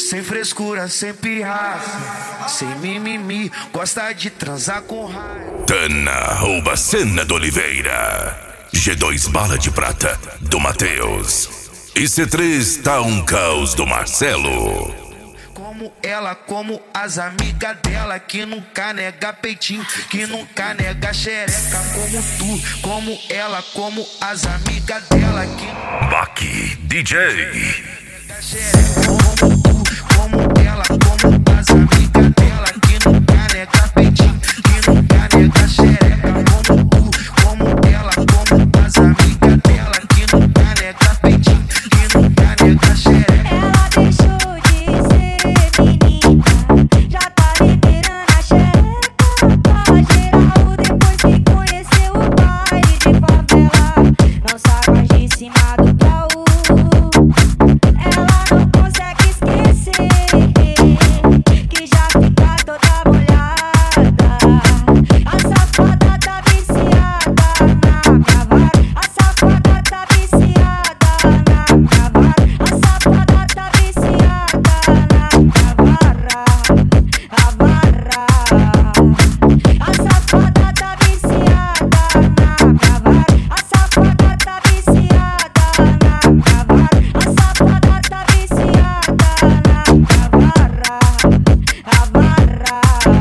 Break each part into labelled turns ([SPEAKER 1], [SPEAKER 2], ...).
[SPEAKER 1] Sem frescura, sem pirraça, sem mimimi, gosta de transar com raiva.
[SPEAKER 2] Tana rouba a cena do Oliveira. G2 bala de prata do Matheus. E C3 tá um caos do Marcelo.
[SPEAKER 1] Como ela, como as amigas dela, que nunca nega peitinho, que nunca nega xereca. Como tu, como ela, como as amigas dela, que
[SPEAKER 2] Baki DJ.
[SPEAKER 1] como tu, como ela, como as amigas dela, que nunca nega peitinho, que nunca nega xereca. Como tu, como ela, como as amigas dela, que nunca nega peitinho, que nunca nega xereca.
[SPEAKER 3] Ela deixou de ser menina, já tá liberando a xereca pra geral. Depois que conheceu o baile de favela, não sai mais de cima do baú. Ela não consegue esquecer que já fica toda molhada. A safada tá viciada na minha vara. A safada tá viciada na minha vara. A safada tá viciada na minha vara. A vara. A safada tá viciada na minha vara. A safada tá viciada na minha vara. A safada tá viciada na minha vara. A vara.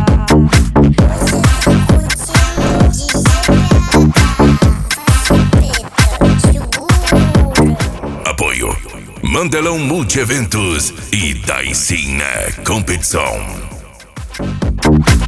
[SPEAKER 2] Apoio Mandelão Multieventos e Daicina Competição.